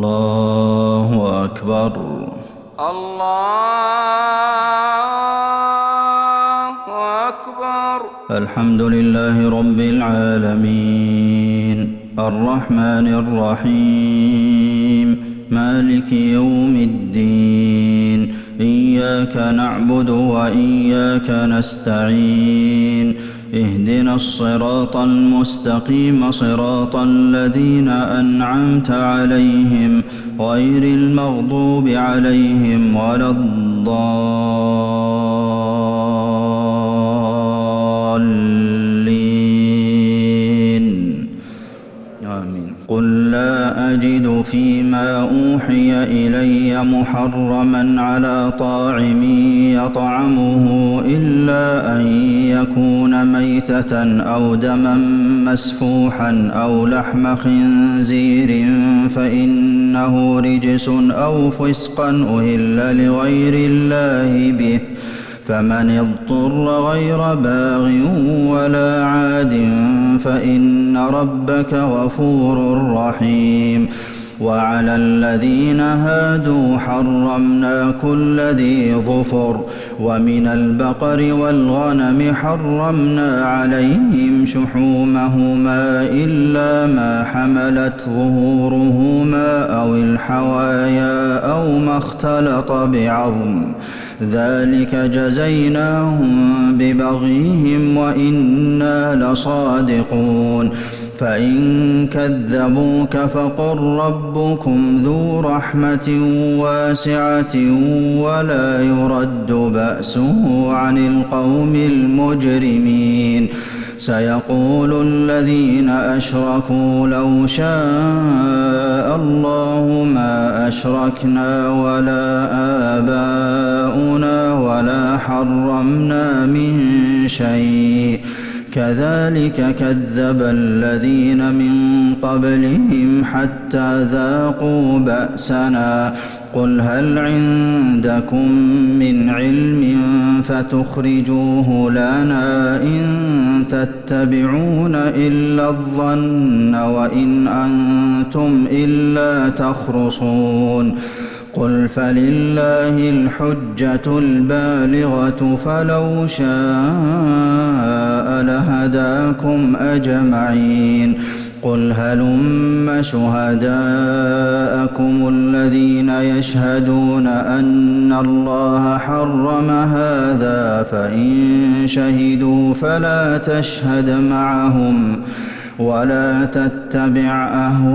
الله أكبر. الله أكبر. الحمد لله رب العالمين الرحمن الرحيم مالك يوم الدين إياك نعبد وإياك نستعين اهدنا الصراط المستقيم صراط الذين أنعمت عليهم غير المغضوب عليهم ولا الضالين آمين. قل لا أجد فيما أوحي إلي محرما على طاعم يطعمه إلا أن يكون ميتة أو دما مسفوحا أو لحم خنزير فإنه رجس أو فسقا أهل لغير الله به فمن اضطر غير باغ ولا عاد فإن ربك غفور رحيم. وعلى الذين هادوا حرمنا كل ذي ظفر ومن البقر والغنم حرمنا عليهم شحومهما إلا ما حملت ظهورهما أو الحوايا أو ما اختلط بعظم ذلك جزيناهم ببغيهم وإنا لصادقون. فإن كذبوك فقل ربكم ذو رحمة واسعة ولا يرد بأسه عن القوم المجرمين. سيقول الذين أشركوا لو شاء الله ما أشركنا ولا آباؤنا ولا حرمنا من شيء كذلك كذب الذين من قبلهم حتى ذاقوا بأسنا. قل هل عندكم من علم فتخرجوه لنا إن تتبعون إلا الظن وإن أنتم إلا تخرصون. قل فلله الحجة البالغة فلو شاء لهداكم أجمعين. قل هلم شهداءكم الذين يشهدون أن الله حرم هذا فإن شهدوا فلا تشهد معهم ولا تتبع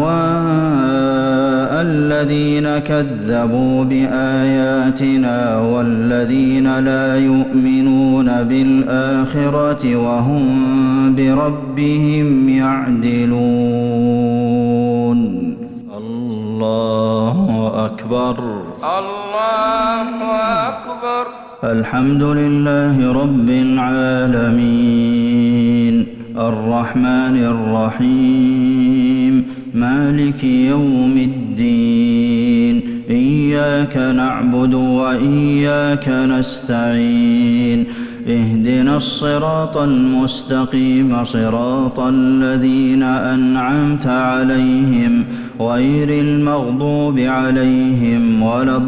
أهواء الذين كذبوا بآياتنا والذين لا يؤمنون بالآخرة وهم بربهم يعدلون. الله أكبر. الله أكبر. الحمد لله رب العالمين الرحمن الرحيم مالك يوم الدين إياك نعبد وإياك نستعين اهدنا الصراط المستقيم صراط الذين أنعمت عليهم غير المغضوب عليهم ولا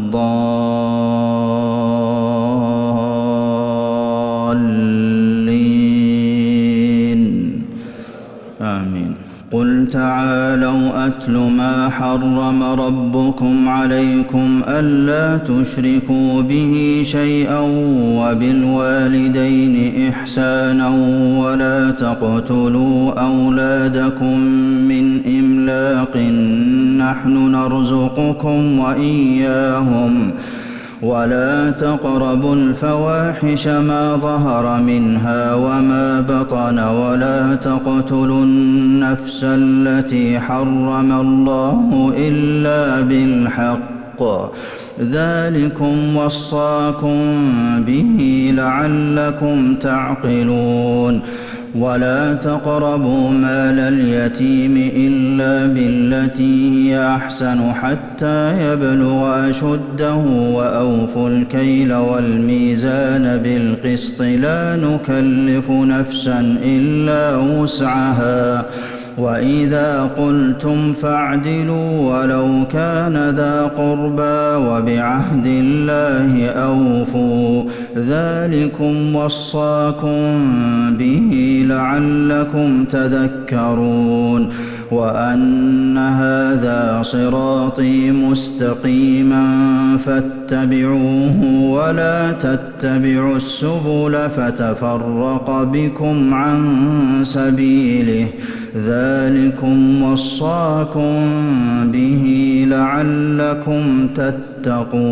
الضالين آمين. قل تعالوا أتل ما حرم ربكم عليكم ألا تشركوا به شيئا وبالوالدين إحسانا ولا تقتلوا أولادكم من إملاق نحن نرزقكم وإياهم ولا تقربوا الفواحش ما ظهر منها وما بطن ولا تقتلوا النفس التي حرم الله إلا بالحق ذلكم وصاكم به لعلكم تعقلون. ولا تقربوا مال اليتيم إلا بالتي هي أحسن حتى يبلغ أشده وأوفوا الكيل والميزان بالقسط لا نكلف نفسا إلا وسعها وإذا قلتم فاعدلوا ولو كان ذا قربى وبعهد الله أوفوا ذلكم وصاكم به لعلكم تذكرون وأن هذا صراطي مستقيما فاتبعوه ولا تتبعوا السبل فتفرق بكم عن سبيله ذلكم وصاكم به لعلكم تتقون.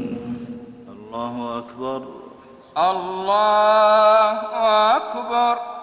الله أكبر. الله أكبر.